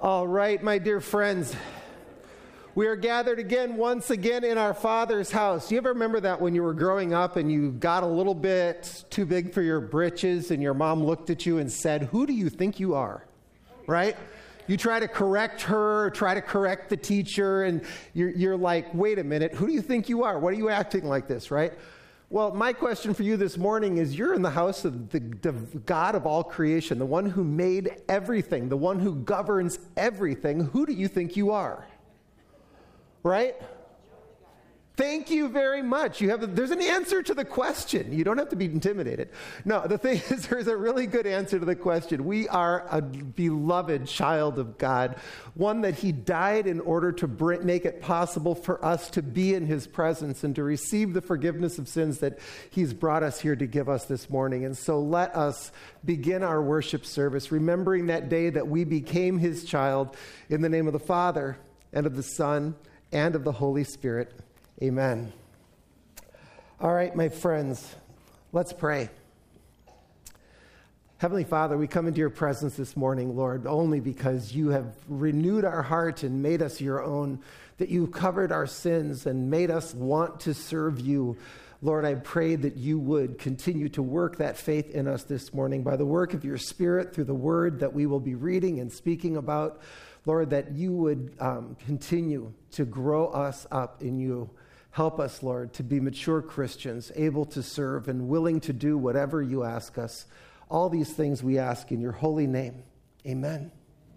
All right, my dear friends, we are gathered again, once again, in our Father's house. You ever remember that when you were growing up and you got a little bit too big for your britches and your mom looked at you and said, "Who do you think you are?" Right? You try to correct her, try to correct the teacher, and you're like, "Wait a minute, who do you think you are? What are you acting like this?" Right? Well, my question for you this morning is, you're in the house of the God of all creation, the one who made everything, the one who governs everything. Who do you think you are? Right? Thank you very much. There's an answer to the question. You don't have to be intimidated. No, the thing is, there's a really good answer to the question. We are a beloved child of God, one that He died in order to make it possible for us to be in His presence and to receive the forgiveness of sins that He's brought us here to give us this morning. And so let us begin our worship service, remembering that day that we became His child, in the name of the Father and of the Son and of the Holy Spirit. Amen. All right, my friends, let's pray. Heavenly Father, we come into your presence this morning, Lord, only because you have renewed our heart and made us your own, that you covered our sins and made us want to serve you. Lord, I pray that you would continue to work that faith in us this morning by the work of your Spirit through the word that we will be reading and speaking about. Lord, that you would continue to grow us up in you. Help us, Lord, to be mature Christians, able to serve and willing to do whatever you ask us. All these things we ask in your holy name. Amen.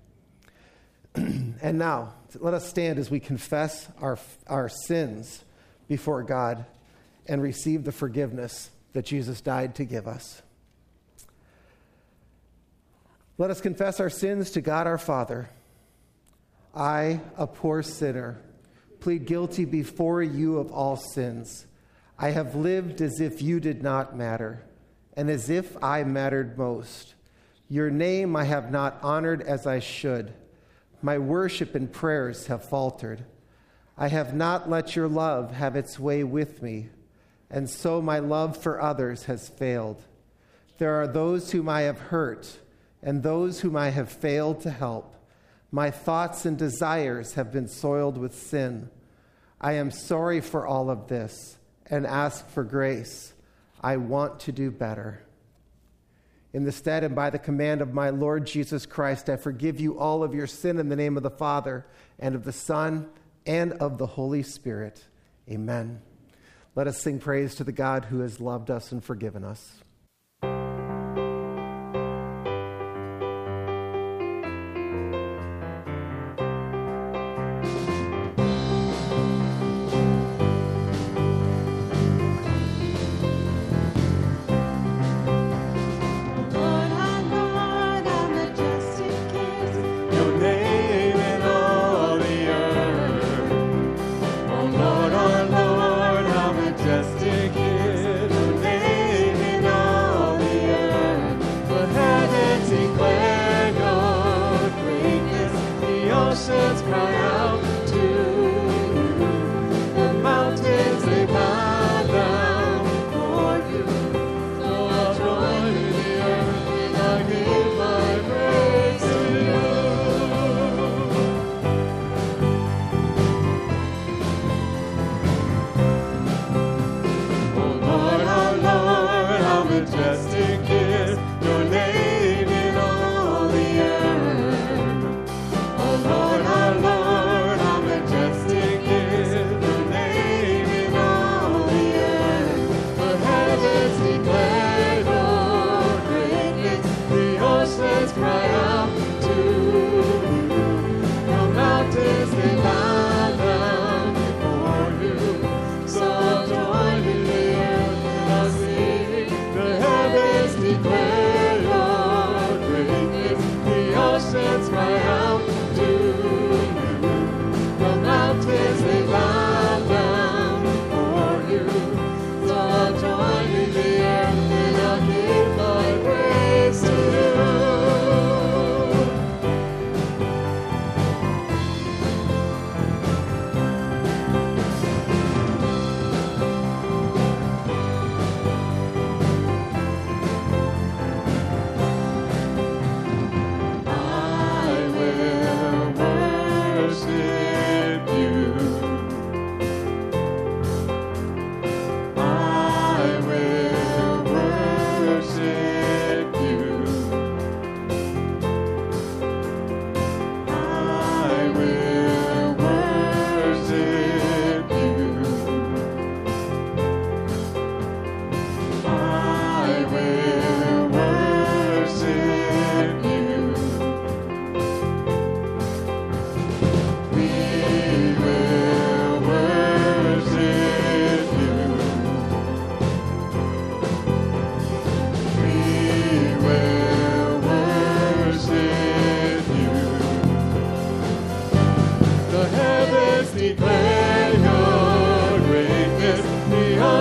And now, let us stand as we confess our sins before God and receive the forgiveness that Jesus died to give us. Let us confess our sins to God our Father. I, a poor sinner, plead guilty before you of all sins. I have lived as if you did not matter, and as if I mattered most. Your name I have not honored as I should. My worship and prayers have faltered. I have not let your love have its way with me, and so my love for others has failed. There are those whom I have hurt, and those whom I have failed to help. My thoughts and desires have been soiled with sin. I am sorry for all of this and ask for grace. I want to do better. In the stead and by the command of my Lord Jesus Christ, I forgive you all of your sin in the name of the Father and of the Son and of the Holy Spirit. Amen. Let us sing praise to the God who has loved us and forgiven us.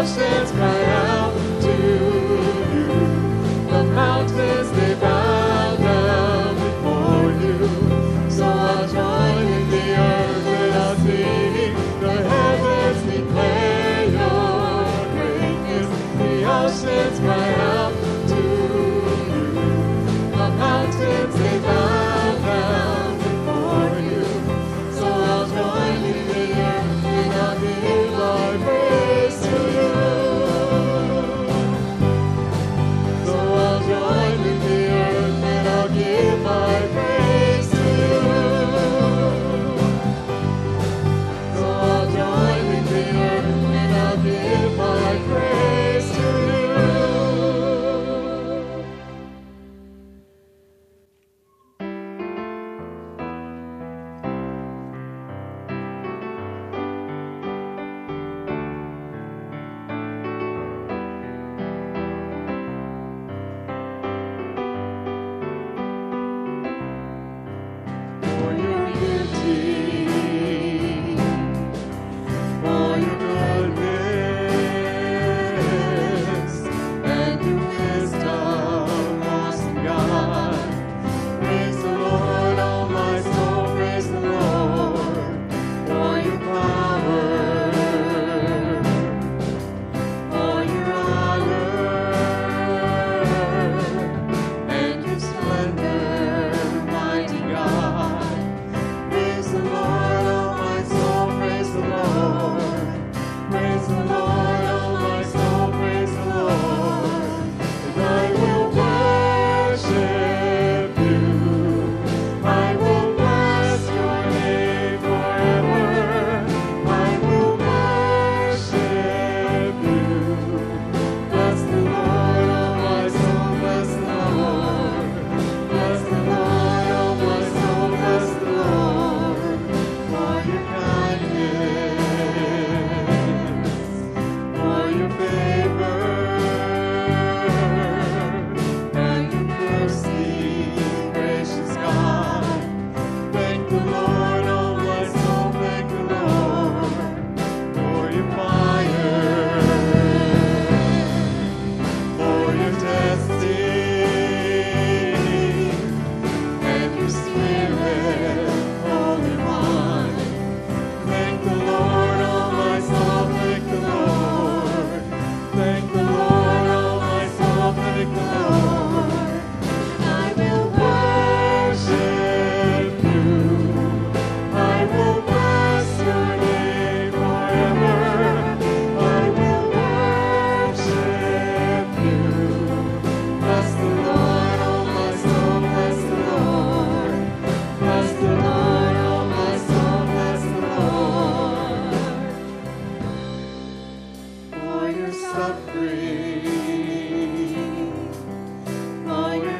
oceans cry out to you. The mountains, they bow down before you. So I'll join in the earth and I'll sing. The heavens declare your greatness. The oceans cry out to you. The mountains, they bow down before you. So I'll join in the earth and I'll give my praise to you. So I'll join in the earth and I'll give my praise to you. So I'll join in the earth and I'll give my praise to you. For your beauty, for your goodness, and your wisdom, awesome God. Praise the Lord, all my soul, praise the Lord, for your power, for your honor, and your splendor, mighty God. Praise the Lord, oh my soul, praise the Lord. Praise the Lord, oh my soul, praise the Lord. And I will worship you. I will bless your name forever. I will worship you. Bless the Lord, oh my soul, bless the Lord. Bless the Lord, oh my soul, bless the Lord. For your kindness, for your favor, and your mercy, gracious God. Thank the Lord, oh my soul, thank the Lord, for your fire, for your testing, and your spirit, Holy One. Thank the Lord, oh my soul, thank the Lord. Thank the Lord, oh my soul, thank the Lord. I will worship you. I will bless your name forever. I will worship you. Bless the Lord, oh my soul, bless the Lord. Bless the Lord, oh my soul, bless the Lord. For your suffering, for your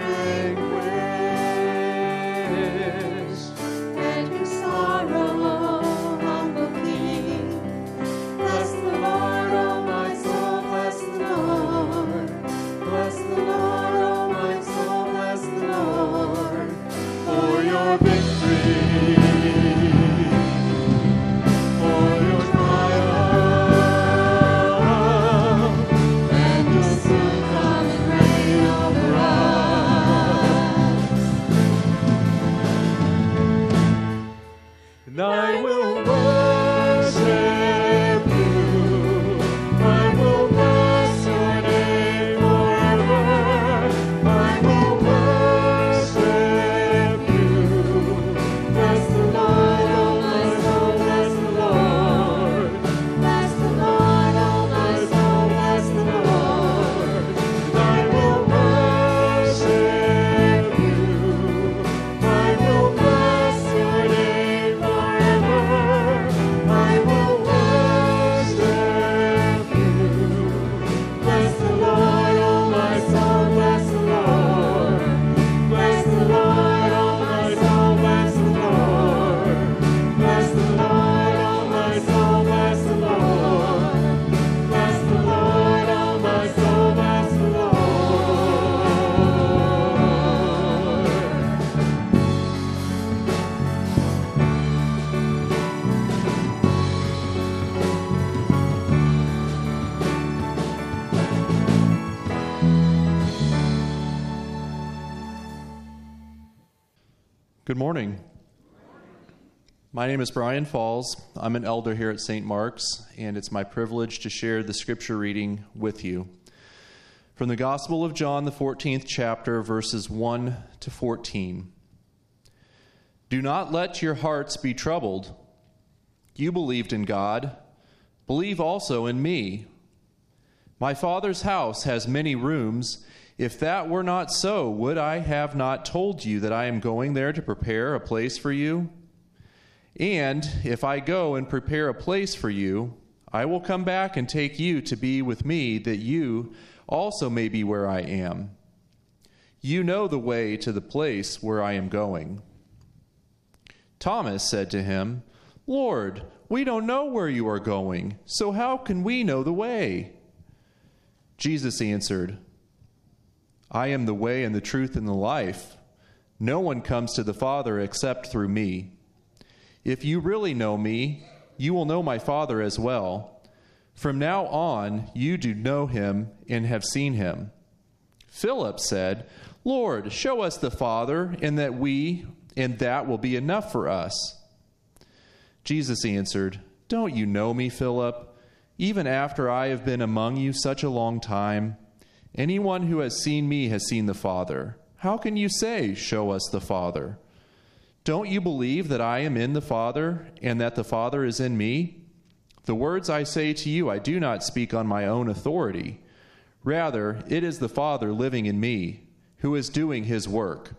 anguish, and your sorrow, humble King. Bless the Lord, oh my soul, bless the Lord. Bless the Lord, oh my soul, bless the Lord. For your victory, for your triumph, and your soon coming reign over us. And I will worship you. I will bless your name forever. I will worship you. Bless the Lord, oh my soul, bless the Lord. Bless the Lord, oh my soul, bless the Lord. And I will worship you. I will bless your name forever. Good morning. My name is Brian Falls. I'm an elder here at St. Mark's, and it's my privilege to share the scripture reading with you. From the Gospel of John, the 14th chapter, verses 1 to 14. Do not let your hearts be troubled. You believed in God. Believe also in me. My Father's house has many rooms. If that were not so, would I have not told you that I am going there to prepare a place for you? And if I go and prepare a place for you, I will come back and take you to be with me, that you also may be where I am. You know the way to the place where I am going. Thomas said to him, Lord, we don't know where you are going, so how can we know the way? Jesus answered, I am the way and the truth and the life. No one comes to the Father except through me. If you really know me, you will know my Father as well. From now on, you do know him and have seen him. Philip said, Lord, show us the Father, and that will be enough for us. Jesus answered, Don't you know me, Philip? Even after I have been among you such a long time, anyone who has seen me has seen the Father. How can you say, show us the Father? Don't you believe that I am in the Father, and that the Father is in me? The words I say to you, I do not speak on my own authority. Rather, it is the Father living in me, who is doing his work.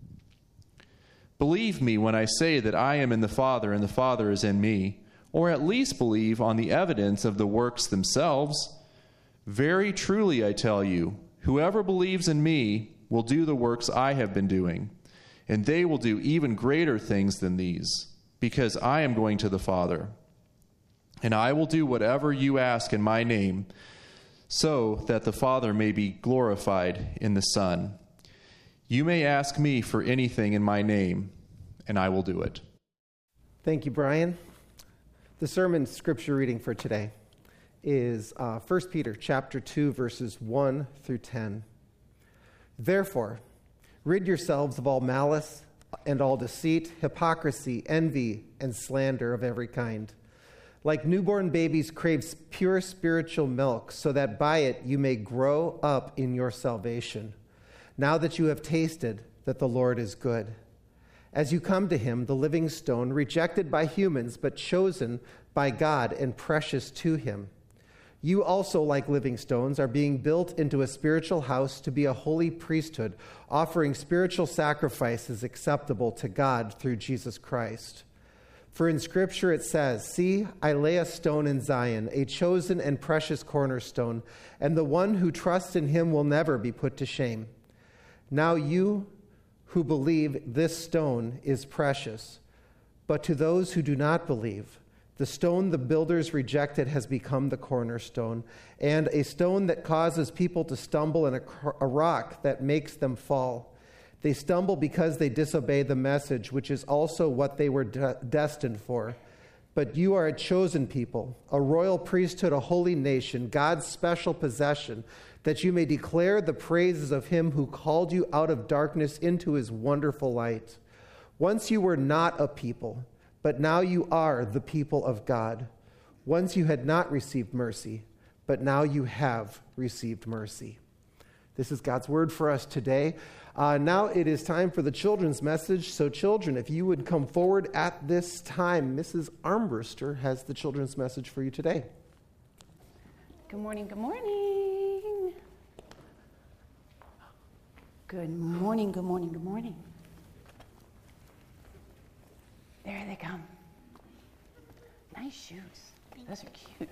Believe me when I say that I am in the Father, and the Father is in me, or at least believe on the evidence of the works themselves. Very truly, I tell you, whoever believes in me will do the works I have been doing, and they will do even greater things than these, because I am going to the Father. And I will do whatever you ask in my name, so that the Father may be glorified in the Son. You may ask me for anything in my name, and I will do it. Thank you, Brian. The sermon scripture reading for today is 1 Peter chapter 2, verses 1 through 10. Therefore, rid yourselves of all malice and all deceit, hypocrisy, envy, and slander of every kind. Like newborn babies crave pure spiritual milk, so that by it you may grow up in your salvation, now that you have tasted that the Lord is good. As you come to him, the living stone, rejected by humans, but chosen by God and precious to him. You also, like living stones, are being built into a spiritual house to be a holy priesthood, offering spiritual sacrifices acceptable to God through Jesus Christ. For in Scripture it says, See, I lay a stone in Zion, a chosen and precious cornerstone, and the one who trusts in him will never be put to shame. Now you who believe, this stone is precious. But to those who do not believe, the stone the builders rejected has become the cornerstone, and a stone that causes people to stumble, and a rock that makes them fall. They stumble because they disobey the message, which is also what they were destined for. But you are a chosen people, a royal priesthood, a holy nation, God's special possession, that you may declare the praises of him who called you out of darkness into his wonderful light. Once you were not a people, but now you are the people of God. Once you had not received mercy, but now you have received mercy. This is God's word for us today. Now it is time for the children's message. So children, if you would come forward at this time, Mrs. Armbruster has the children's message for you today. Good morning, good morning. Good morning, good morning, good morning. There they come. Nice shoes. Those are cute.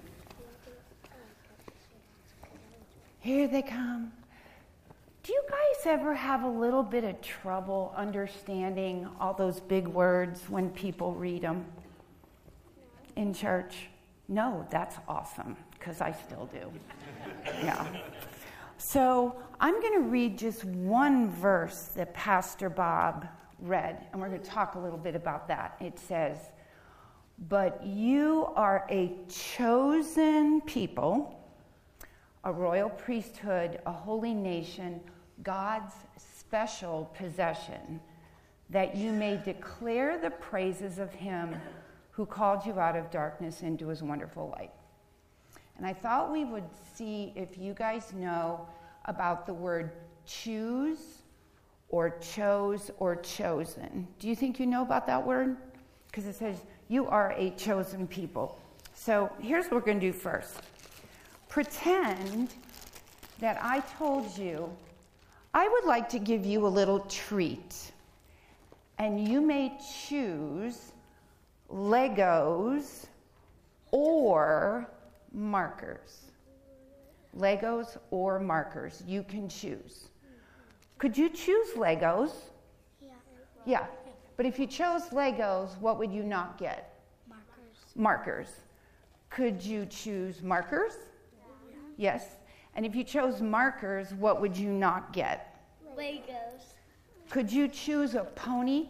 Here they come. Do you guys ever have a little bit of trouble understanding all those big words when people read them in church? No, that's awesome, because I still do. Yeah. So I'm going to read just one verse that Pastor Bob read, and we're going to talk a little bit about that. It says, but you are a chosen people, a royal priesthood, a holy nation, God's special possession, that you may declare the praises of him who called you out of darkness into his wonderful light. And I thought we would see if you guys know about the word choose or chose or chosen. Do you think you know about that word? Because it says you are a chosen people. So here's what we're going to do first. Pretend that I told you I would like to give you a little treat. And you may choose Legos or markers. Legos or markers. You can choose. Could you choose Legos? Yeah. But if you chose Legos, what would you not get? Markers. Could you choose markers? Yes. And if you chose markers, what would you not get? Legos. Could you choose a pony?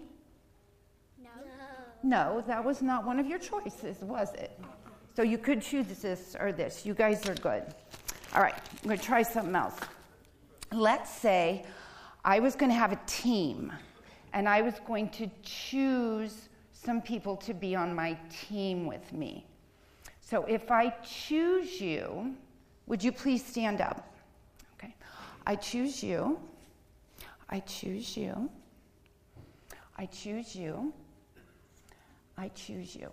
No, that was not one of your choices, was it? So you could choose this or this. You guys are good. All right, I'm going to try something else. Let's say I was going to have a team, and I was going to choose some people to be on my team with me. So if I choose you, would you please stand up? Okay. I choose you. I choose you. I choose you. I choose you.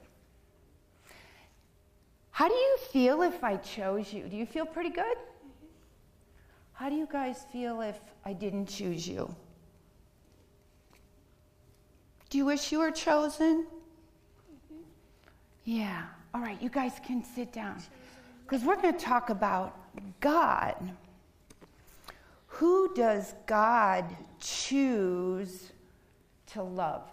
How do you feel if I chose you? Do you feel pretty good? How do you guys feel if I didn't choose you? Do you wish you were chosen? Yeah. All right, you guys can sit down. Because we're going to talk about God. Who does God choose to love?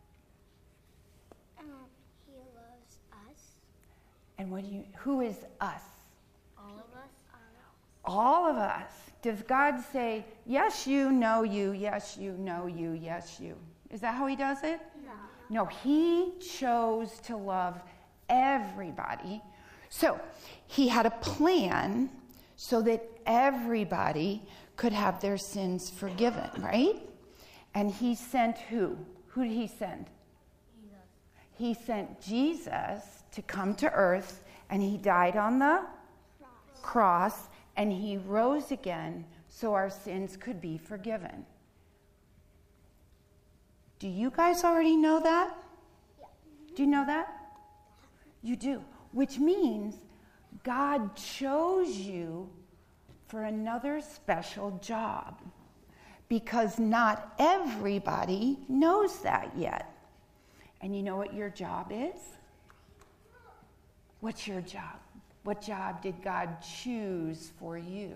He loves us. And who is us? All of us. All of us. Does God say, yes, you, no, you, yes, you, no, you, yes, you? Is that how he does it? No, he chose to love everybody. So he had a plan so that everybody could have their sins forgiven, right? And he sent who? Who did he send? Jesus. He sent Jesus to come to earth, and he died on the cross, and he rose again so our sins could be forgiven. Do you guys already know that? Yeah. Do you know that? You do. Which means God chose you for another special job, because not everybody knows that yet. And you know what your job is? What's your job? What job did God choose for you?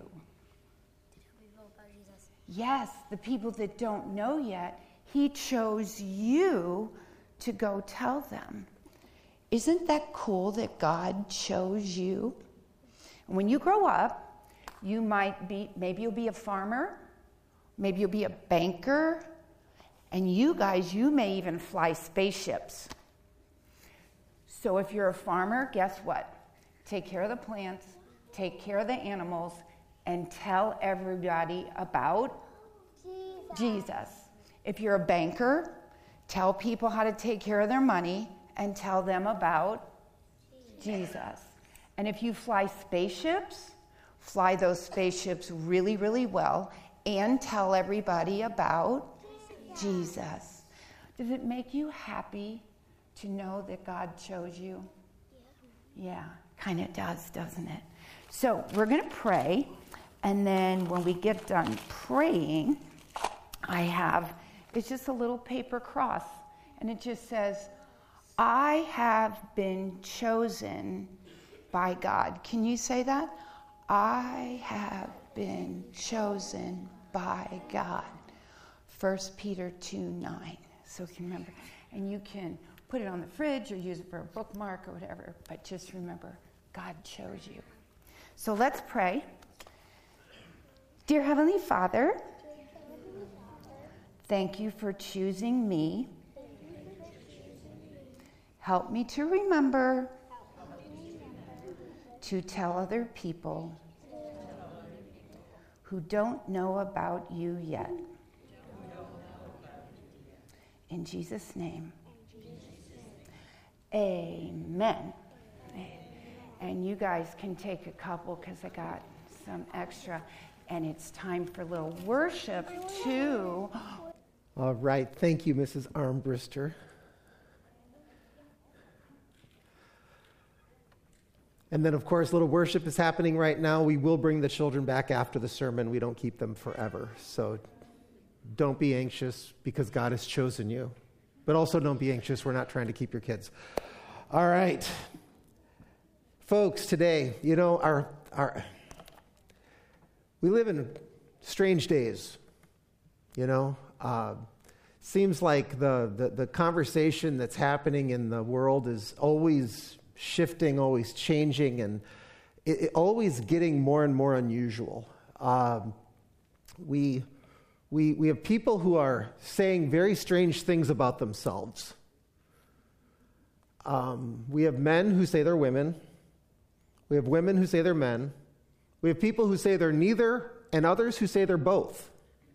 Yes, the people that don't know yet, he chose you to go tell them. Isn't that cool that God chose you? And when you grow up, maybe you'll be a farmer, maybe you'll be a banker, and you guys, you may even fly spaceships. So if you're a farmer, guess what? Take care of the plants, take care of the animals, and tell everybody about Jesus. If you're a banker, tell people how to take care of their money and tell them about Jesus. And if you fly spaceships, fly those spaceships really, really well and tell everybody about Jesus. Does it make you happy to know that God chose you? Yeah, kind of does, doesn't it? So we're going to pray, and then when we get done praying, it's just a little paper cross, and it just says, I have been chosen by God. Can you say that? I have been chosen by God. 1 Peter 2:9. So you can remember. And you can put it on the fridge or use it for a bookmark or whatever, but just remember, God chose you. So let's pray. Dear Heavenly Father, thank you for choosing me. Help me to remember to tell other people who don't know about you yet. In Jesus' name. Amen. And you guys can take a couple because I got some extra. And it's time for a little worship too. All right. Thank you, Mrs. Armbrister. And then, of course, little worship is happening right now. We will bring the children back after the sermon. We don't keep them forever. So don't be anxious because God has chosen you. But also don't be anxious. We're not trying to keep your kids. All right. Folks, today, you know, we live in strange days, you know. Seems like the conversation that's happening in the world is always shifting, always changing, and it always getting more and more unusual. We have people who are saying very strange things about themselves. We have men who say they're women. We have women who say they're men. We have people who say they're neither, and others who say they're both.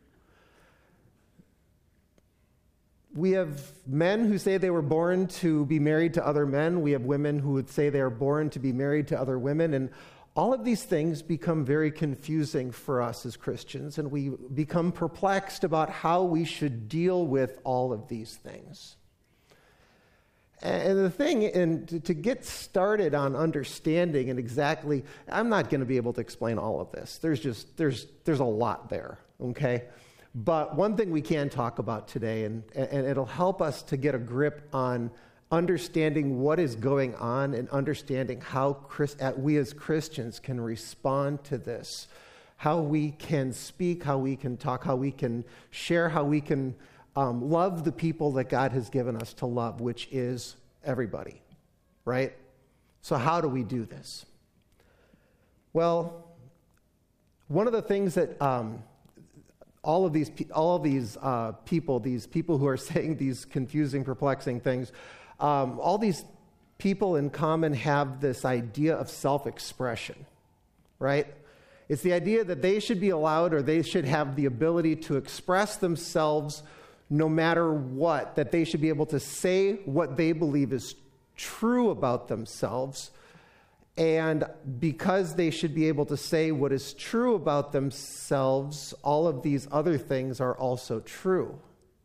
We have men who say they were born to be married to other men. We have women who would say they are born to be married to other women. And all of these things become very confusing for us as Christians, and we become perplexed about how we should deal with all of these things. And the thing, and to get started on understanding and exactly, I'm not going to be able to explain all of this. There's a lot there, okay? But one thing we can talk about today, and it'll help us to get a grip on understanding what is going on and understanding how we as Christians can respond to this, how we can speak, how we can talk, how we can share, how we can love the people that God has given us to love, which is everybody, right? So how do we do this? Well, one of the things that all of these people who are saying these confusing, perplexing things, all these people in common have this idea of self-expression, right? It's the idea that they should be allowed, or they should have the ability to express themselves no matter what, that they should be able to say what they believe is true about themselves. And because they should be able to say what is true about themselves, all of these other things are also true.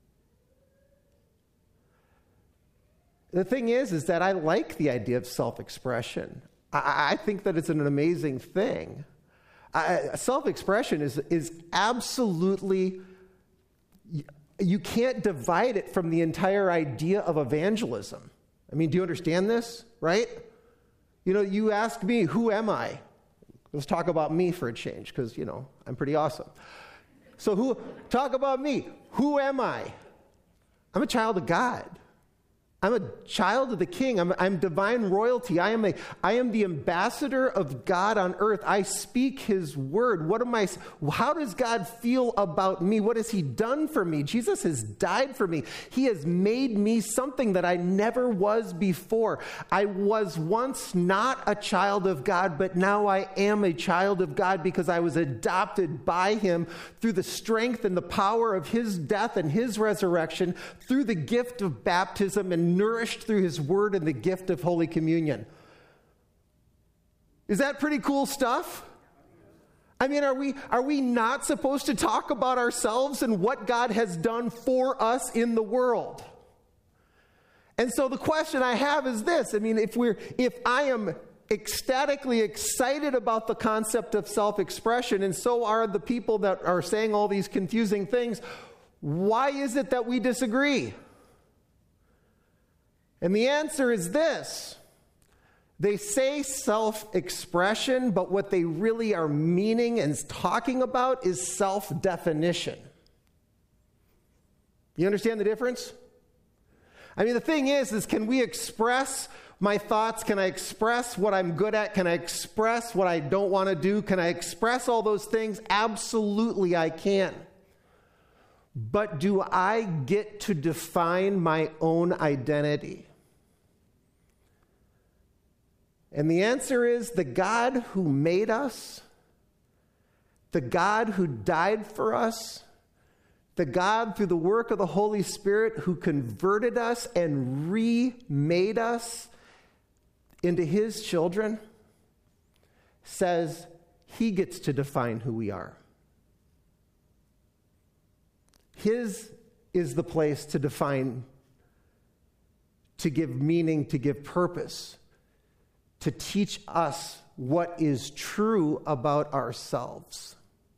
The thing is that I like the idea of self-expression. I think that it's an amazing thing. Self-expression is absolutely, you can't divide it from the entire idea of evangelism. I mean, do you understand this, right? You know, you ask me, who am I? Let's talk about me for a change, because, you know, I'm pretty awesome. So talk about me. Who am I? I'm a child of God. I'm a child of the King. I'm divine royalty. I am the ambassador of God on earth. I speak His word. How does God feel about me? What has He done for me? Jesus has died for me. He has made me something that I never was before. I was once not a child of God, but now I am a child of God because I was adopted by Him through the strength and the power of His death and His resurrection, through the gift of baptism, and nourished through His word and the gift of Holy Communion. Is that pretty cool stuff? I mean, are we not supposed to talk about ourselves and what God has done for us in the world? And so the question I have is this. I mean, if I am ecstatically excited about the concept of self-expression, and so are the people that are saying all these confusing things, why is it that we disagree? And the answer is this. They say self-expression, but what they really are meaning and talking about is self-definition. You understand the difference? I mean, the thing is can we express my thoughts? Can I express what I'm good at? Can I express what I don't want to do? Can I express all those things? Absolutely, I can. But do I get to define my own identity? And the answer is the God who made us, the God who died for us, The God, through the work of the Holy Spirit, who converted us and remade us into his children, says he gets to define who we are. His is the place to define, to give meaning, to give purpose, to teach us what is true about ourselves.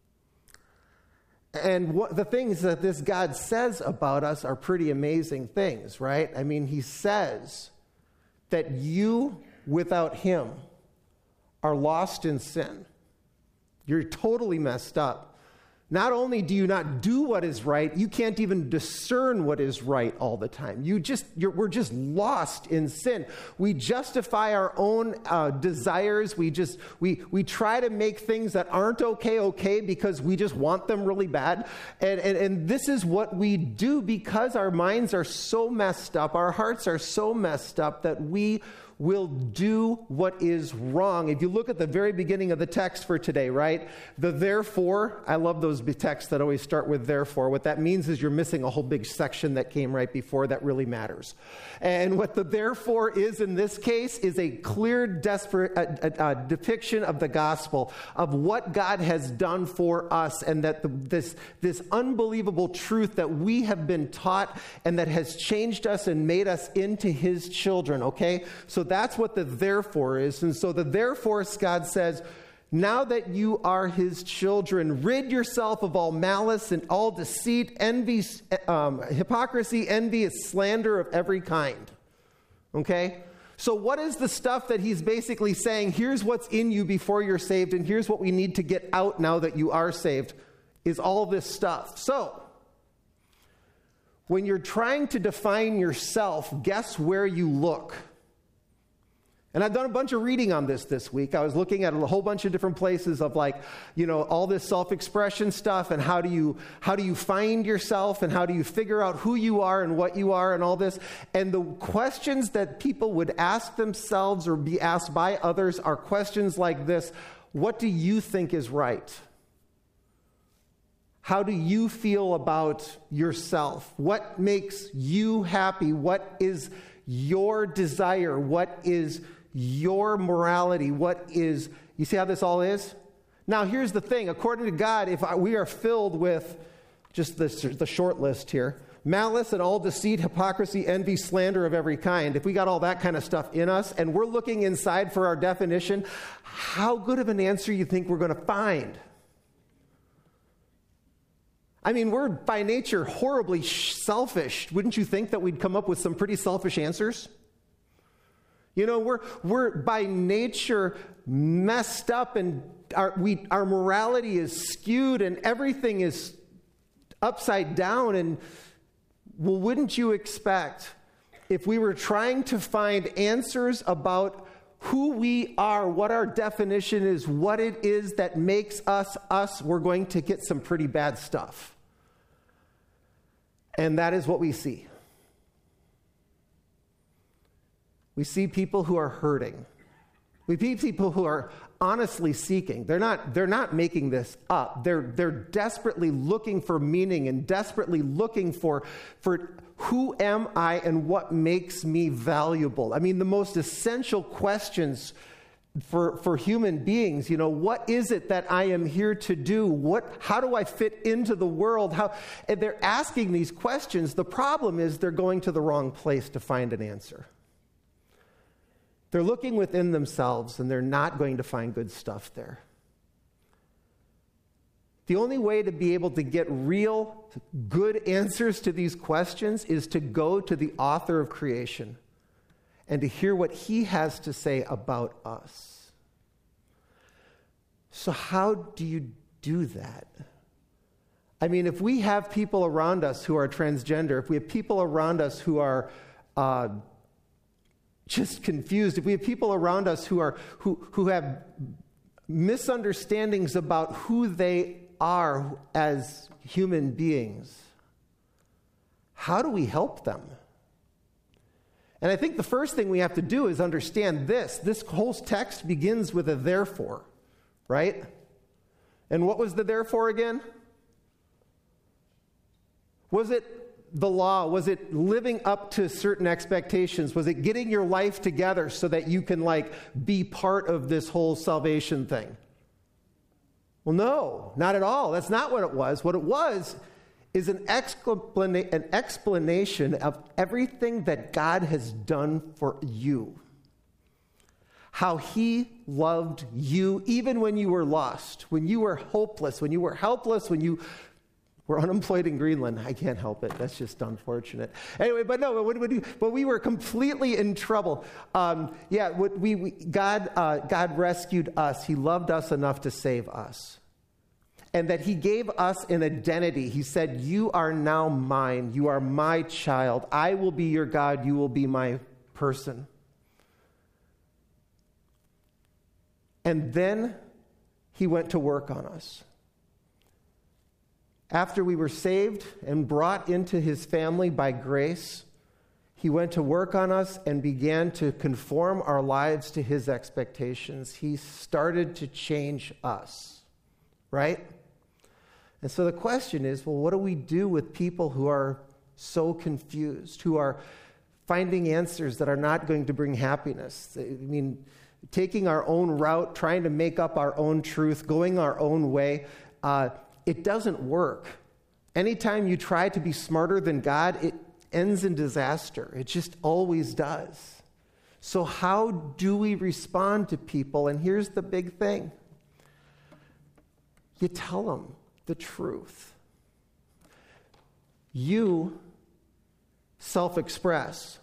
And the things that this God says about us are pretty amazing things, right? I mean, he says that you, without him, are lost in sin. You're totally messed up. Not only do you not do what is right, you can't even discern what is right all the time. We're just lost in sin. We justify our own desires. We try to make things that aren't okay because we just want them really bad. And this is what we do because our minds are so messed up, our hearts are so messed up that we will do what is wrong. If you look at the very beginning of the text for today, right? The therefore, I love those texts that always start with therefore. What that means is you're missing a whole big section that came right before that really matters. And what the therefore is in this case is a clear, desperate depiction of the gospel, of what God has done for us, and that this unbelievable truth that we have been taught and that has changed us and made us into his children, okay? So that's what the therefore is. And so the therefore, God says, now that you are his children, rid yourself of all malice and all deceit, envy, hypocrisy, envy, slander of every kind. Okay? So what is the stuff that he's basically saying, here's what's in you before you're saved, and here's what we need to get out now that you are saved, is all this stuff. So, when you're trying to define yourself, guess where you look? And I've done a bunch of reading on this week. I was looking at a whole bunch of different places of all this self-expression stuff, and how do you find yourself, and how do you figure out who you are and what you are and all this. And the questions that people would ask themselves or be asked by others are questions like this: what do you think is right? How do you feel about yourself? What makes you happy? What is your desire? What is your morality? You see how this all is? Now, here's the thing. According to God, we are filled with, just the short list here, malice and all deceit, hypocrisy, envy, slander of every kind. If we got all that kind of stuff in us and we're looking inside for our definition, how good of an answer you think we're going to find? I mean, we're by nature horribly selfish. Wouldn't you think that we'd come up with some pretty selfish answers? You know, we're by nature messed up, and our morality is skewed, and everything is upside down. And well, wouldn't you expect, if we were trying to find answers about who we are, what our definition is, what it is that makes us us, we're going to get some pretty bad stuff. And that is what we see. We see people who are hurting. We see people who are honestly seeking. They're not making this up. They're desperately looking for meaning and desperately looking for who am I and what makes me valuable. I mean, the most essential questions for human beings, what is it that I am here to do? How do I fit into the world? And they're asking these questions. The problem is they're going to the wrong place to find an answer. They're looking within themselves, and they're not going to find good stuff there. The only way to be able to get real, good answers to these questions is to go to the author of creation and to hear what he has to say about us. So how do you do that? I mean, if we have people around us who are transgender, if we have people around us who are just confused, if we have people around us who have misunderstandings about who they are as human beings, how do we help them? And I think the first thing we have to do is understand this. This whole text begins with a therefore, right? And what was the therefore again? Was it the law? Was it living up to certain expectations? Was it getting your life together so that you can be part of this whole salvation thing? Well, no, not at all. That's not what it was. What it was is an explanation of everything that God has done for you. How he loved you even when you were lost, when you were hopeless, when you were helpless, when you were unemployed in Greenland. I can't help it. That's just unfortunate. Anyway, but we were completely in trouble. God rescued us. He loved us enough to save us. And that he gave us an identity. He said, you are now mine. You are my child. I will be your God. You will be my person. And then he went to work on us. After we were saved and brought into his family by grace, he went to work on us and began to conform our lives to his expectations. He started to change us, right? And so the question is, well, what do we do with people who are so confused, who are finding answers that are not going to bring happiness? I mean, taking our own route, trying to make up our own truth, going our own way, it doesn't work. Anytime you try to be smarter than God, it ends in disaster. It just always does. So how do we respond to people? And here's the big thing. You tell them the truth. You self-express.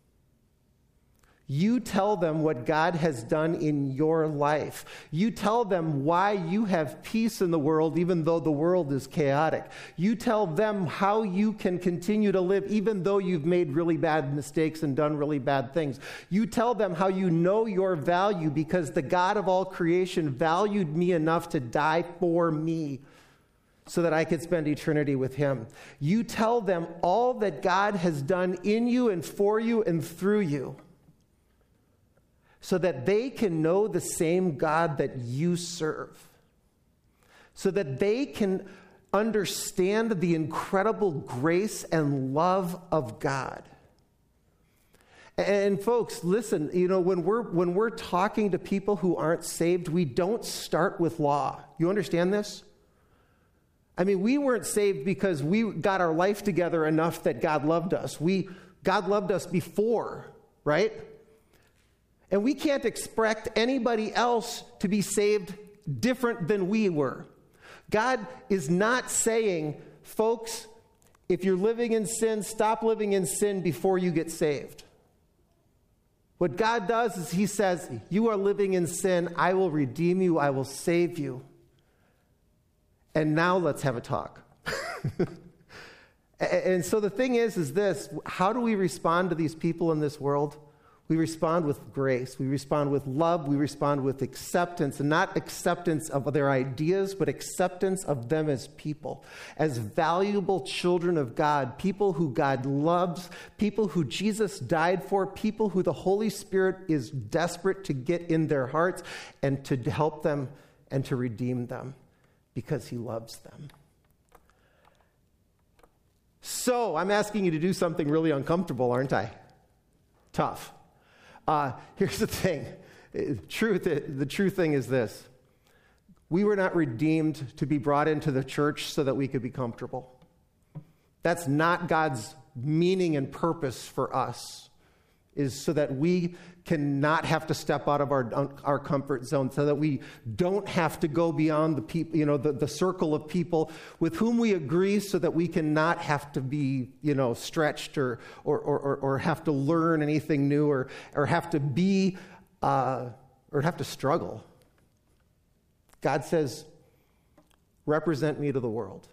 You tell them what God has done in your life. You tell them why you have peace in the world even though the world is chaotic. You tell them how you can continue to live even though you've made really bad mistakes and done really bad things. You tell them how you know your value because the God of all creation valued me enough to die for me so that I could spend eternity with him. You tell them all that God has done in you and for you and through you, so that they can know the same God that you serve, so that they can understand the incredible grace and love of God. And folks, listen, when we're talking to people who aren't saved, we don't start with law. You understand this? I mean, we weren't saved because we got our life together enough that God loved us. God loved us before, right? And we can't expect anybody else to be saved different than we were. God is not saying, folks, if you're living in sin, stop living in sin before you get saved. What God does is he says, you are living in sin, I will redeem you, I will save you. And now let's have a talk. And so the thing is this, how do we respond to these people in this world? We respond with grace. We respond with love. We respond with acceptance, and not acceptance of their ideas, but acceptance of them as people, as valuable children of God, people who God loves, people who Jesus died for, people who the Holy Spirit is desperate to get in their hearts and to help them and to redeem them because he loves them. So I'm asking you to do something really uncomfortable, aren't I? Tough. Here's the thing. The true thing is this. We were not redeemed to be brought into the church so that we could be comfortable. That's not God's meaning and purpose for us, is so that we cannot have to step out of our comfort zone, so that we don't have to go beyond the people, the circle of people with whom we agree, so that we cannot have to be, stretched or have to learn anything new or have to be or have to struggle. God says, represent me to the world.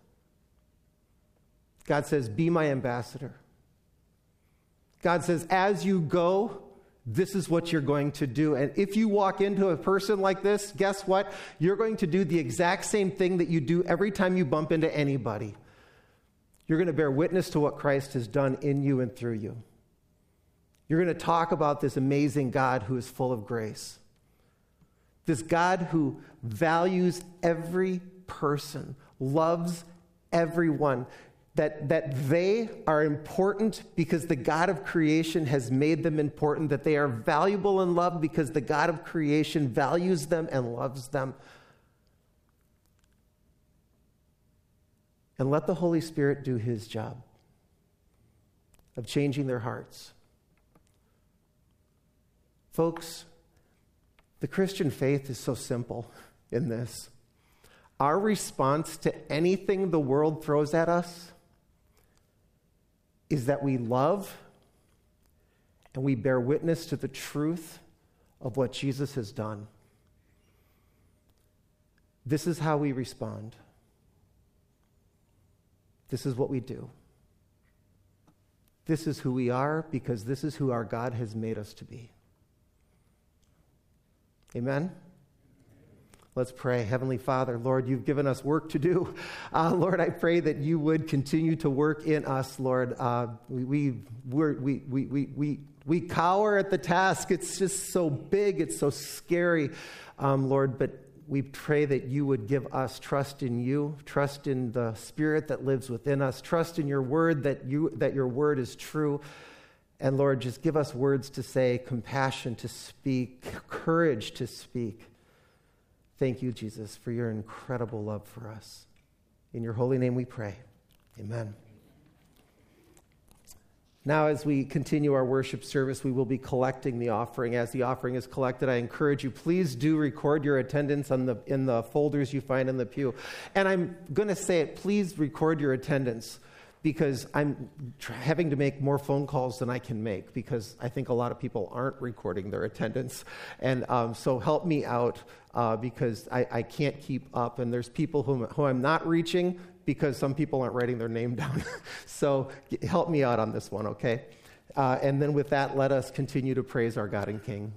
God says, be my ambassador. God says, as you go, this is what you're going to do. And if you walk into a person like this, guess what? You're going to do the exact same thing that you do every time you bump into anybody. You're going to bear witness to what Christ has done in you and through you. You're going to talk about this amazing God who is full of grace. This God who values every person, loves everyone. that they are important because the God of creation has made them important, that they are valuable and loved because the God of creation values them and loves them. And let the Holy Spirit do his job of changing their hearts. Folks, the Christian faith is so simple in this. Our response to anything the world throws at us is that we love and we bear witness to the truth of what Jesus has done. This is how we respond. This is what we do. This is who we are because this is who our God has made us to be. Amen? Let's pray. Heavenly Father, Lord, you've given us work to do. Lord, I pray that you would continue to work in us, Lord. We cower at the task. It's just so big. It's so scary, Lord, but we pray that you would give us trust in you, trust in the Spirit that lives within us, trust in your word, that your word is true. And Lord, just give us words to say, compassion to speak, courage to speak. Thank you, Jesus, for your incredible love for us. In your holy name we pray. Amen. Now, as we continue our worship service, we will be collecting the offering. As the offering is collected, I encourage you, please do record your attendance in the folders you find in the pew. And I'm going to say it, please record your attendance, because I'm having to make more phone calls than I can make, because I think a lot of people aren't recording their attendance. And so help me out, because I can't keep up. And there's people who I'm not reaching because some people aren't writing their name down. So help me out on this one, okay? And then with that, let us continue to praise our God and King.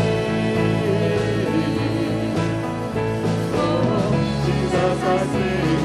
I sing.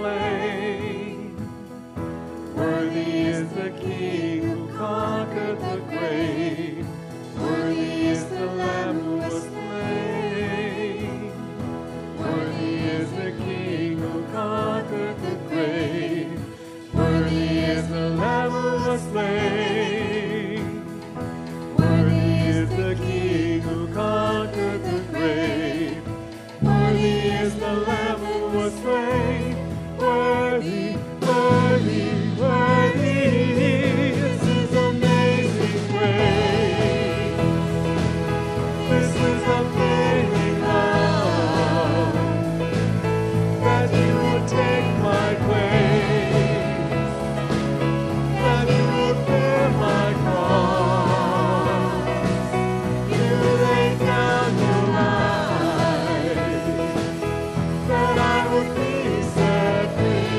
slain. Worthy is the King who conquered the grave. Worthy is the Lamb who was slain. Worthy is the King who conquered the grave. Worthy is the Lamb who was slain. Worthy is the King who conquered the grave. Worthy is the Lamb who was slain. Worthy, worthy, worthy. This is amazing grace. This is amazing love. That you would take my place. That you would bear my cross. You laid down your life. That I would be set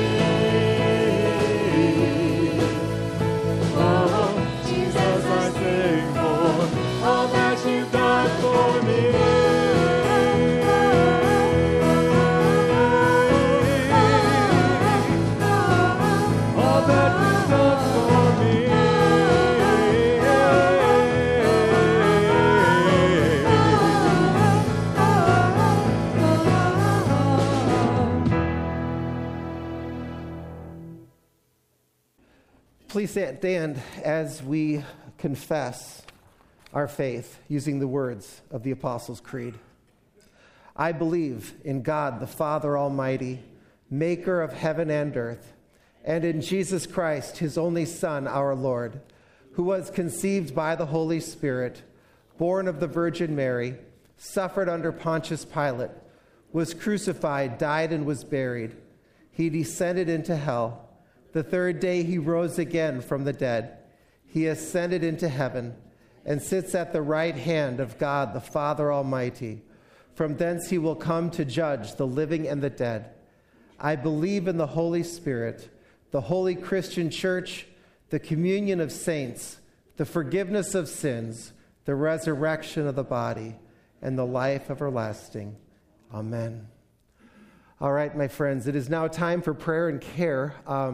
free. Oh, Jesus, I thank for all that you've done for me. All that you've done for me. Please stand as we confess our faith using the words of the Apostles' Creed. I believe in God, the Father Almighty, maker of heaven and earth, and in Jesus Christ, his only Son, our Lord, who was conceived by the Holy Spirit, born of the Virgin Mary, suffered under Pontius Pilate, was crucified, died, and was buried. He descended into hell. The third day he rose again from the dead. He ascended into heaven and sits at the right hand of God, the Father Almighty. From thence he will come to judge the living and the dead. I believe in the Holy Spirit, the holy Christian church, the communion of saints, the forgiveness of sins, the resurrection of the body, and the life everlasting. Amen. All right, my friends, it is now time for prayer and care.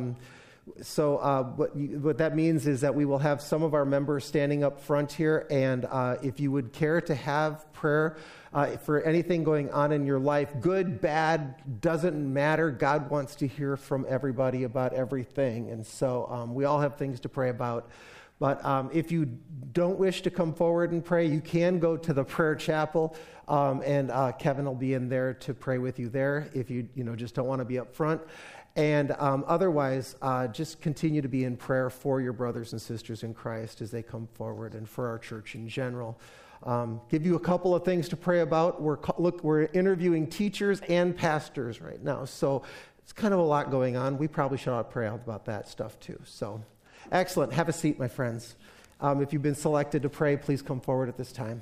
What that means is that we will have some of our members standing up front here, and if you would care to have prayer for anything going on in your life, good, bad, doesn't matter. God wants to hear from everybody about everything, and so we all have things to pray about. But if you don't wish to come forward and pray, you can go to the prayer chapel, and Kevin will be in there to pray with you there if you just don't want to be up front. And otherwise, just continue to be in prayer for your brothers and sisters in Christ as they come forward and for our church in general. Give you a couple of things to pray about. We're interviewing teachers and pastors right now, so it's kind of a lot going on. We probably should pray out about that stuff too. So, excellent. Have a seat, my friends. If you've been selected to pray, please come forward at this time.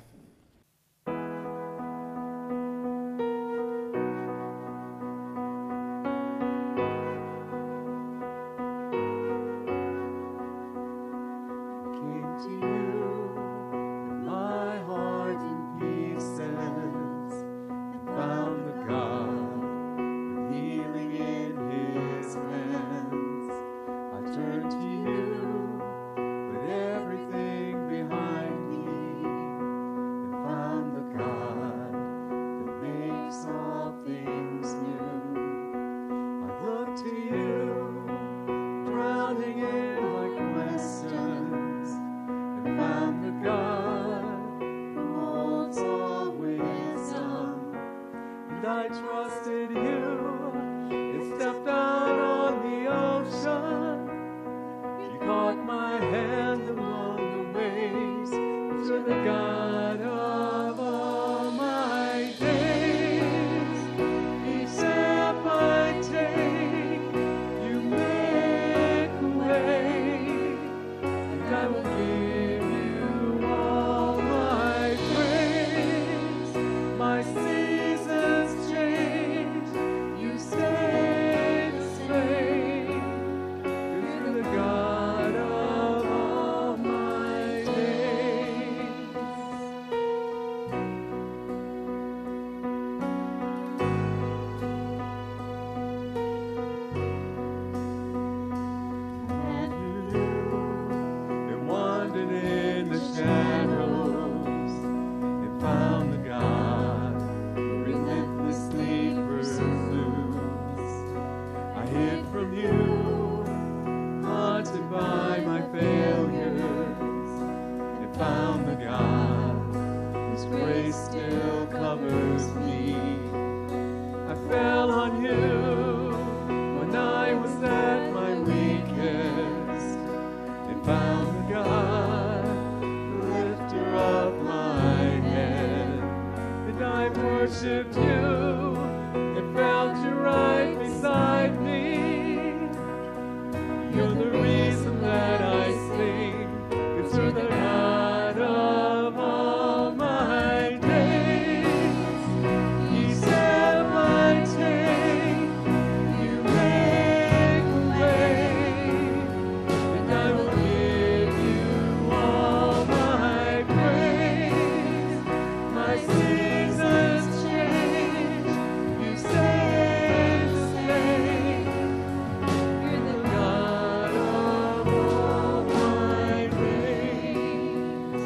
on you, haunted by my failures, and found the God whose grace still covers me. I fell on you when I was at my weakest, and found the God, the lifter of my head. And I worshipped you and felt you right beside me. You're the reason that I sing, 'cause you're the God of all my days. You set my chain, you make a way, and I will give you all my praise. My seasons change, you stay the same. You're the God of all my days.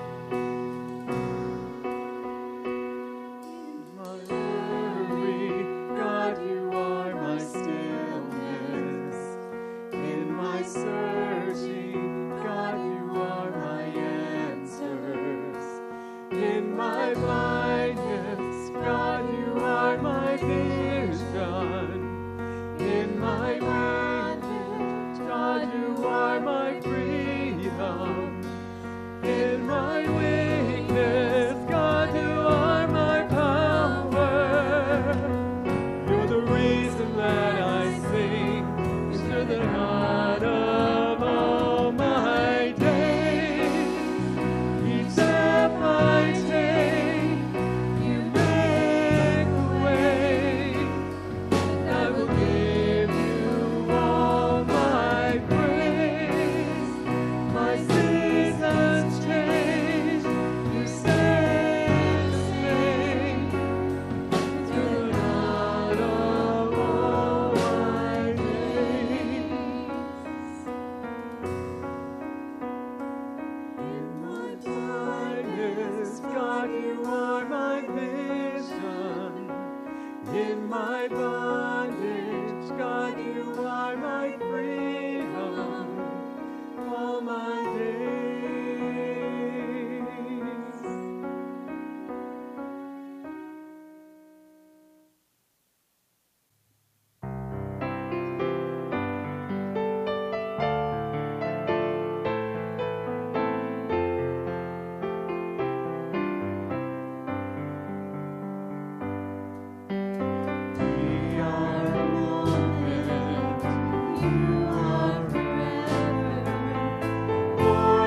My worry, God, you are my stillness. In my searching, God, you are my answers. In my blindness, God, you are my vision. In my weakness, God, you are my freedom. In my weakness, God, you are my power. You're the reason that I sing, 'cause you're the God of all my days. Each step I take, you make a way, and I will give you all my praise. My seasons change, you stay the same. You're the God of all my days. In my blindness, God, you are my vision. In my bondage, God, you are my freedom. All my days. We are a moment, you are forever.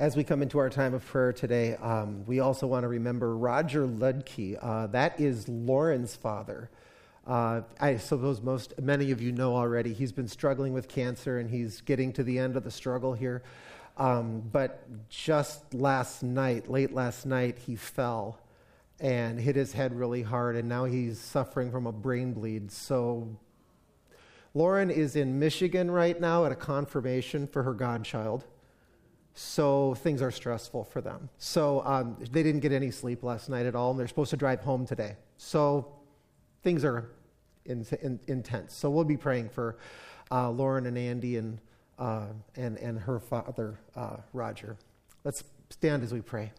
As we come into our time of prayer today, we also want to remember Roger Ludke. That is Lauren's father. I suppose many of you know already, he's been struggling with cancer and he's getting to the end of the struggle here. But just late last night, he fell and hit his head really hard, and now he's suffering from a brain bleed. So Lauren is in Michigan right now at a confirmation for her godchild. So things are stressful for them. So they didn't get any sleep last night at all, and they're supposed to drive home today. So things are intense. So we'll be praying for Lauren and Andy and her father, Roger. Let's stand as we pray.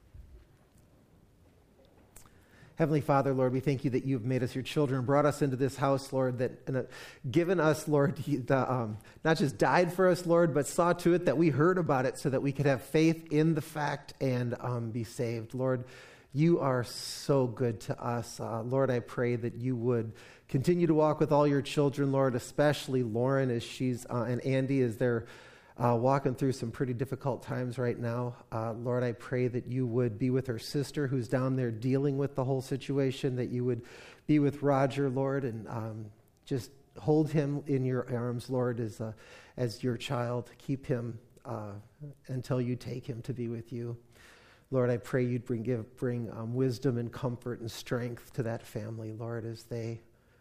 Heavenly Father, Lord, we thank you that you've made us your children, brought us into this house, Lord, that given us, Lord, not just died for us, Lord, but saw to it that we heard about it so that we could have faith in the fact and be saved. Lord, you are so good to us. Lord, I pray that you would continue to walk with all your children, Lord, especially Lauren as and Andy as they're walking through some pretty difficult times right now. Lord, I pray that you would be with her sister who's down there dealing with the whole situation, that you would be with Roger, Lord, and just hold him in your arms, Lord, as your child. Keep him until you take him to be with you. Lord, I pray you'd bring wisdom and comfort and strength to that family, Lord, as they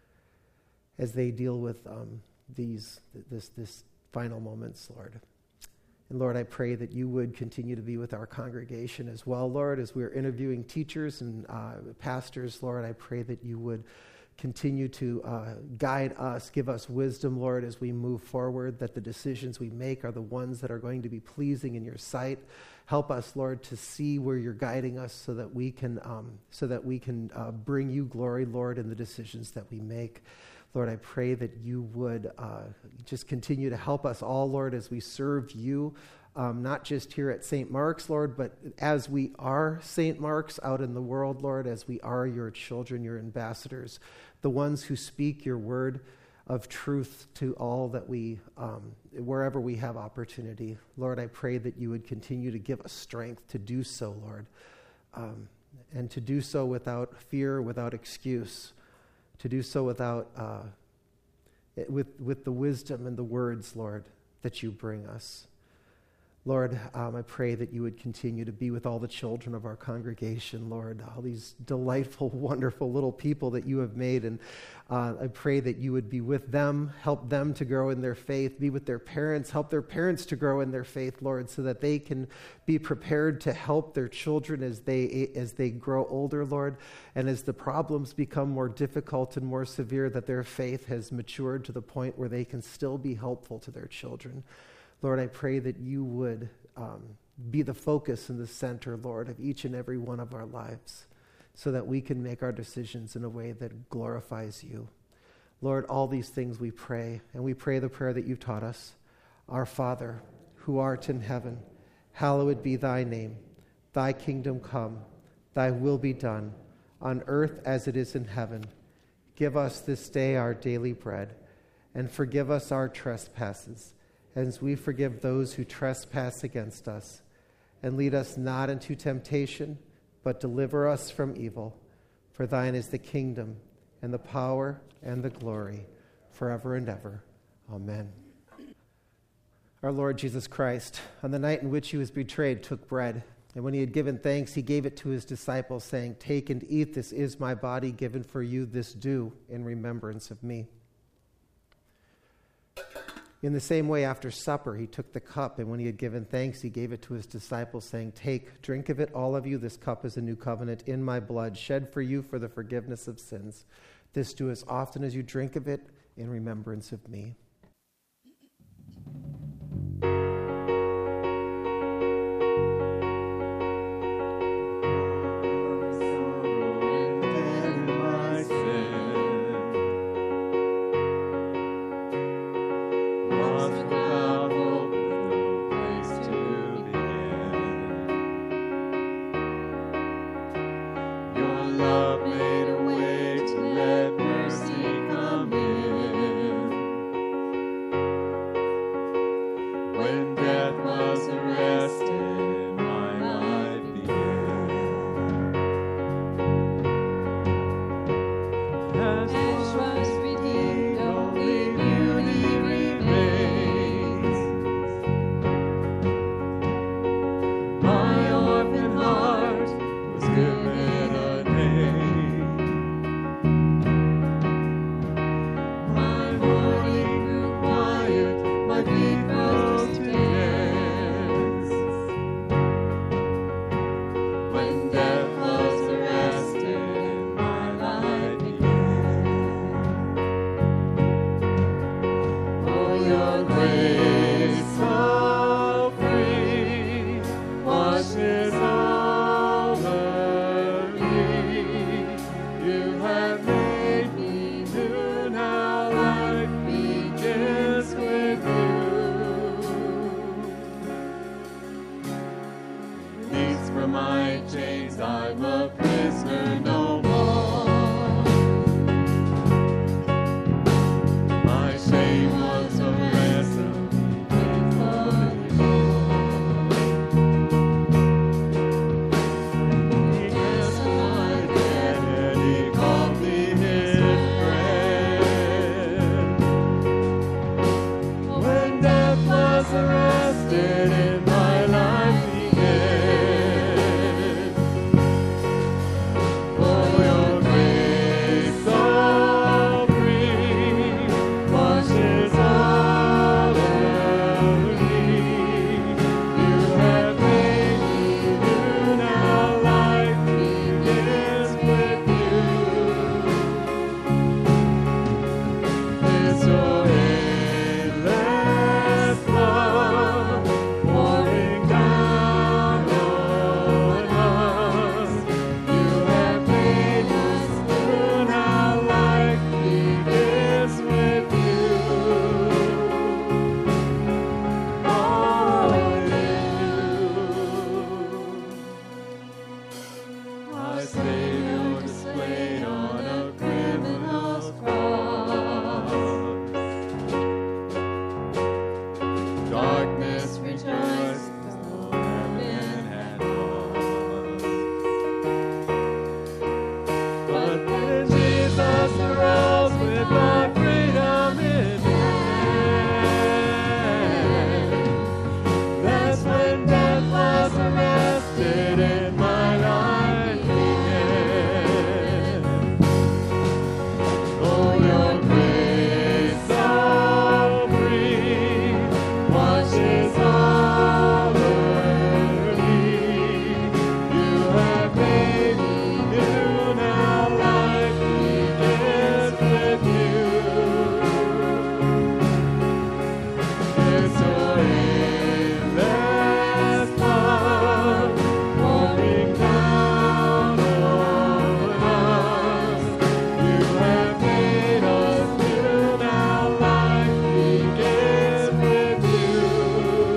deal with this final moments, Lord. And Lord, I pray that you would continue to be with our congregation as well, Lord, as we're interviewing teachers and pastors, Lord. I pray that you would continue to guide us, give us wisdom, Lord, as we move forward, that the decisions we make are the ones that are going to be pleasing in your sight. Help us, Lord, to see where you're guiding us so that we can bring you glory, Lord, in the decisions that we make. Lord, I pray that you would just continue to help us all, Lord, as we serve you, not just here at St. Mark's, Lord, but as we are St. Mark's out in the world, Lord, as we are your children, your ambassadors, the ones who speak your word of truth to all that wherever we have opportunity. Lord, I pray that you would continue to give us strength to do so, Lord, and to do so without fear, without excuse, to do so without, with the wisdom and the words, Lord, that you bring us. Lord, I pray that you would continue to be with all the children of our congregation, Lord, all these delightful, wonderful little people that you have made. And I pray that you would be with them, help them to grow in their faith, be with their parents, help their parents to grow in their faith, Lord, so that they can be prepared to help their children as they grow older, Lord, and as the problems become more difficult and more severe, that their faith has matured to the point where they can still be helpful to their children. Lord, I pray that you would be the focus and the center, Lord, of each and every one of our lives so that we can make our decisions in a way that glorifies you. Lord, all these things we pray, and we pray the prayer that you've taught us. Our Father, who art in heaven, hallowed be thy name. Thy kingdom come, thy will be done, on earth as it is in heaven. Give us this day our daily bread, and forgive us our trespasses, as we forgive those who trespass against us. And lead us not into temptation, but deliver us from evil. For thine is the kingdom, and the power, and the glory, forever and ever. Amen. Our Lord Jesus Christ, on the night in which he was betrayed, took bread. And when he had given thanks, he gave it to his disciples, saying, "Take and eat, this is my body given for you. This do in remembrance of me." In the same way, after supper, he took the cup, and when he had given thanks, he gave it to his disciples, saying, "Take, drink of it, all of you. This cup is a new covenant in my blood, shed for you for the forgiveness of sins. This do as often as you drink of it in remembrance of me." Love made a way to let mercy come in. was redeemed, only beauty remains. My orphan heart was given a name. My mourning grew quiet, my feet rose to dance. When death was arrested, my life began. Oh, your grace so free washes over me. You have made me new, now life begins with you. Released from my chains, I'm a prisoner no more. My shame was a ransom before you. He cast my identity, called me his friend. When death was arrested and my life began. Oh, your grace so free washes over me. You have made me new, now life begins with you. It's your endless love pouring down on us. You have made us new, now life begins with you. Our Savior displayed on a criminal's cross. Darkness rejoiced, though heaven had lost. But then Jesus arose with our freedom in hand. That's when death was arrested and my life began. Oh, your grace so free washes over me. You have made me new, now life begins with you. It's your endless love pouring down on us. You have made us new, now life begins with you.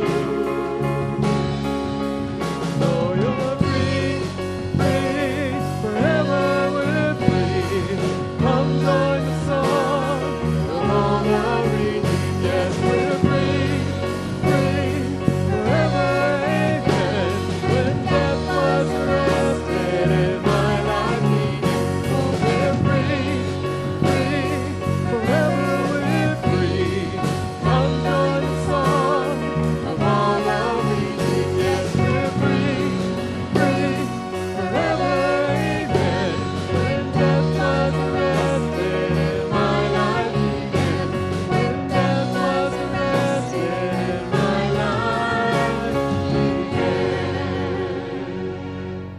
So you're free, free, forever we're free. Come join the song of all our redeemed. Yes, we're free, free, forever, amen. When death was arrested and my life began. Oh, we're free, free, forever we're free. Come join the song of all our redeemed. Yes, we're free, free, forever, amen. When death was arrested and my life began. When death was arrested and my life began.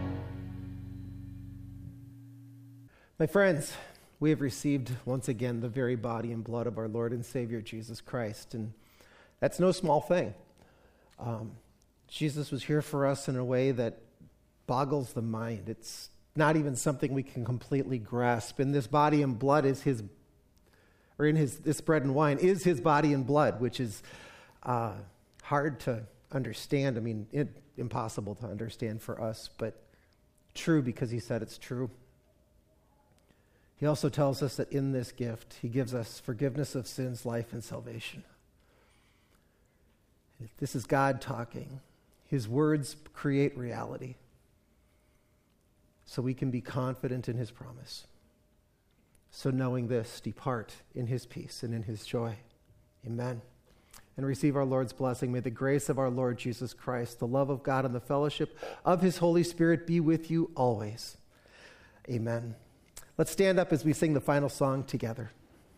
My friends, we have received once again the very body and blood of our Lord and Savior Jesus Christ, and that's no small thing. Jesus was here for us in a way that boggles the mind. It's not even something we can completely grasp. And this body and blood is his, or in his, this bread and wine is his body and blood, which is hard to understand. I mean, impossible to understand for us, but true because he said it's true. He also tells us that in this gift, he gives us forgiveness of sins, life, and salvation. This is God talking. His words create reality, so we can be confident in his promise. So knowing this, depart in his peace and in his joy. Amen. And receive our Lord's blessing. May the grace of our Lord Jesus Christ, the love of God, and the fellowship of his Holy Spirit be with you always. Amen. Let's stand up as we sing the final song together.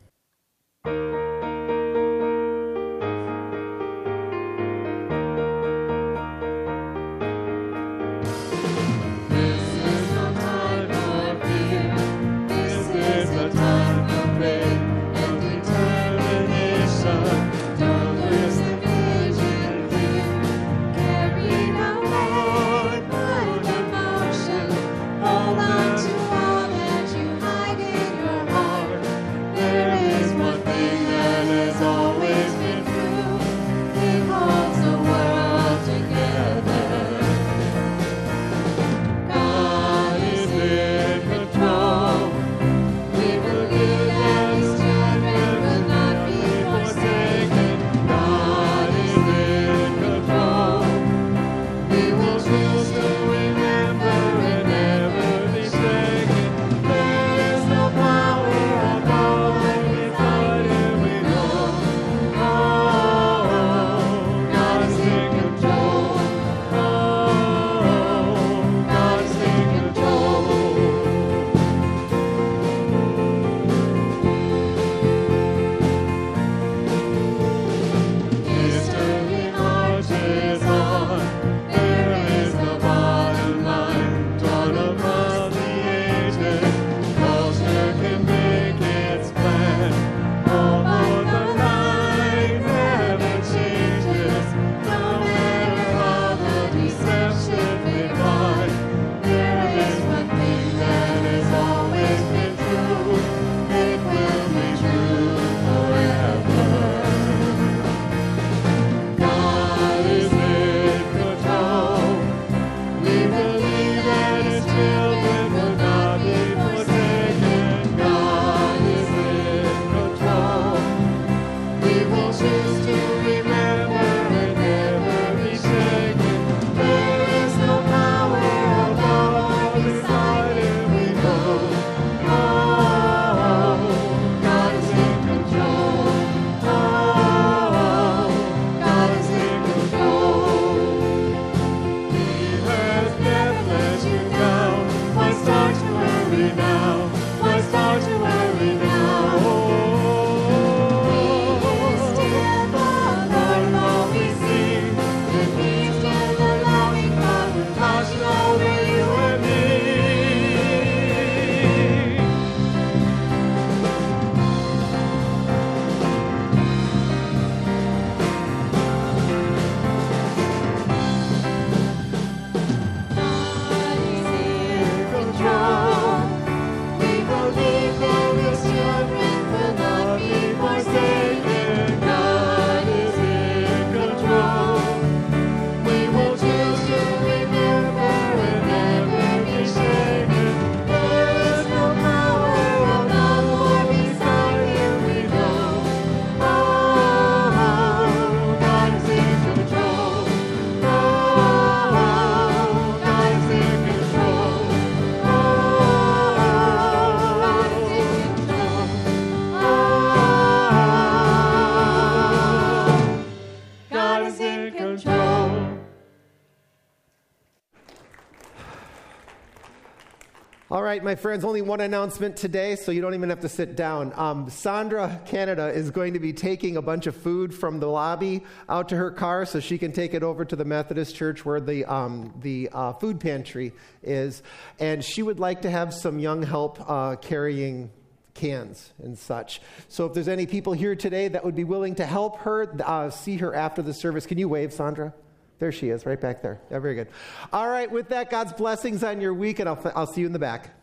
Hold on to all that you hide in your heart. All right, my friends, only one announcement today, so you don't even have to sit down. Sandra Canada is going to be taking a bunch of food from the lobby out to her car so she can take it over to the Methodist Church where the food pantry is. And she would like to have some young help carrying cans and such. So if there's any people here today that would be willing to help her, see her after the service. Can you wave, Sandra? There she is, right back there. Yeah, very good. All right, with that, God's blessings on your week, and I'll see you in the back.